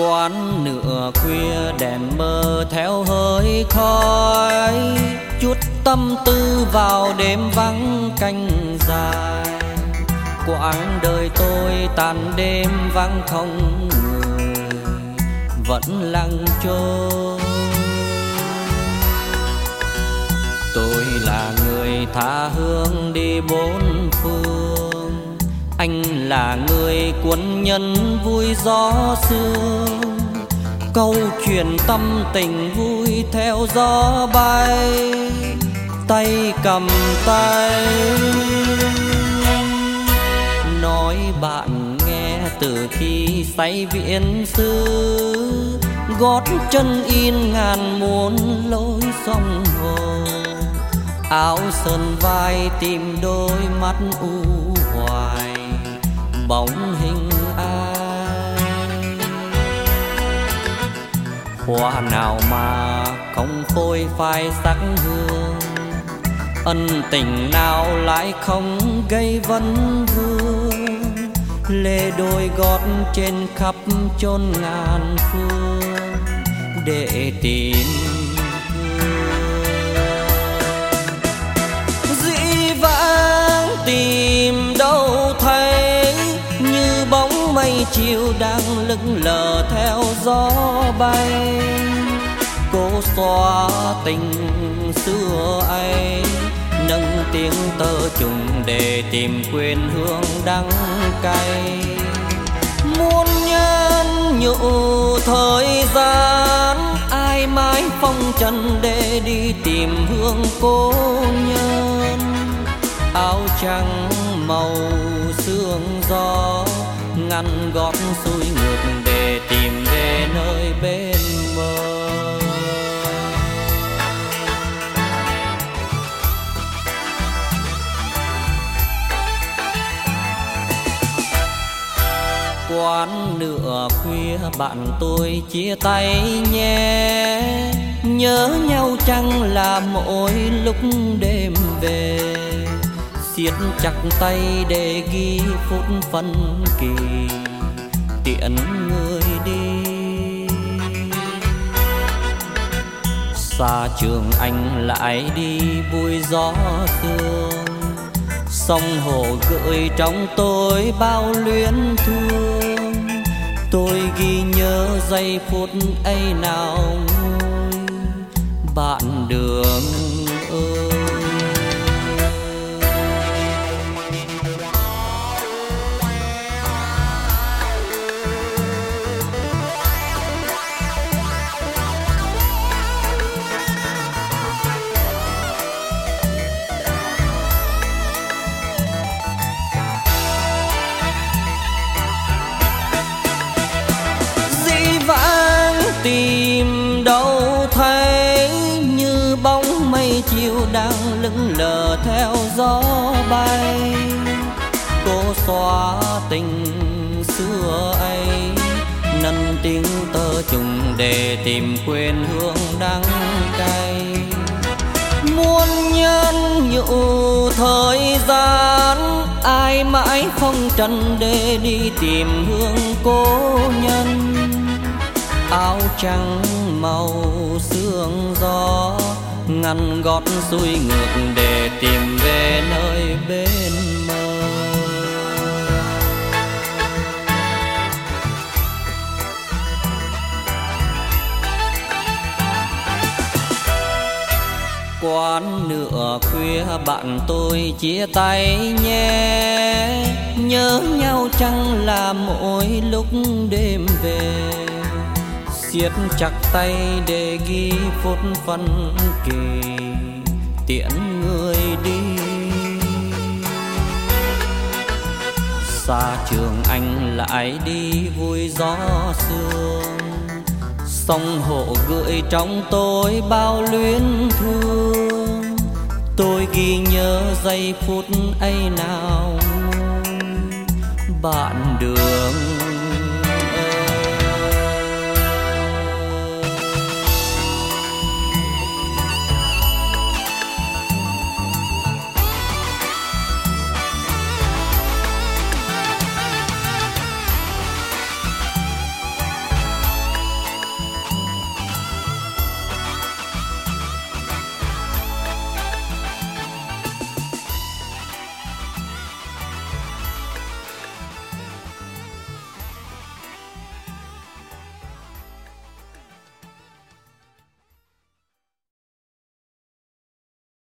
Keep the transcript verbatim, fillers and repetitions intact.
Quán nửa khuya đèn mờ theo hơi khói, chút tâm tư vào đêm vắng canh dài. Quãng đời tôi tàn đêm vắng không người, vẫn lặng trôi. Tôi là người tha hương đi bốn phương, anh là người quân nhân vui gió sương. Câu chuyện tâm tình vui theo gió bay, tay cầm tay. Nói bạn nghe từ khi say viễn xứ, gót chân in ngàn muôn lối sông hồ. Áo sơn vai tìm đôi mắt u hoài, bóng hình ai. Hoa nào mà không phôi phai sắc hương, ân tình nào lại không gây vấn vương. Lê đôi gót trên khắp chốn ngàn phương để tìm tìm đâu thấy, như bóng mây chiều đang lững lờ theo gió bay. Cố xóa tình xưa ấy, nâng tiếng tơ trùng để tìm quên hương đắng cay. Muôn nhân nhụ thời gian, ai mãi phong trần để đi tìm hương cố nhân. Áo trắng màu sương gió, ngăn gót xuôi ngược để tìm về nơi bên bờ. Quán nửa khuya bạn tôi chia tay nhé, nhớ nhau chăng là mỗi lúc đêm về. Siết chặt tay để ghi phút phân kỳ, tiễn người đi. Xa trường anh lại đi vui gió sương, sông hồ gợi trong tôi bao luyến thương. Tôi ghi nhớ giây phút ấy nào nguôi, bạn đường ơi. Tìm đâu thấy, như bóng mây chiều đang lững lờ theo gió bay. Cố xóa tình xưa ấy, nâng tiếng tơ trùng để tìm quên hương đắng cay. Muôn nhân nhụ thời gian, ai mãi phong trần để đi tìm hương cố nhân. Áo trắng màu sương gió, ngăn gót xuôi ngược để tìm về nơi bên mơ. Quán nửa khuya bạn tôi chia tay nhé, nhớ nhau chăng là mỗi lúc đêm về. Siết chặt tay để ghi phút phân kỳ, tiễn người đi. Xa trường anh lại đi vui gió sương, sông hồ gợi trong tôi bao luyến thương. Tôi ghi nhớ giây phút ấy nào, bạn đường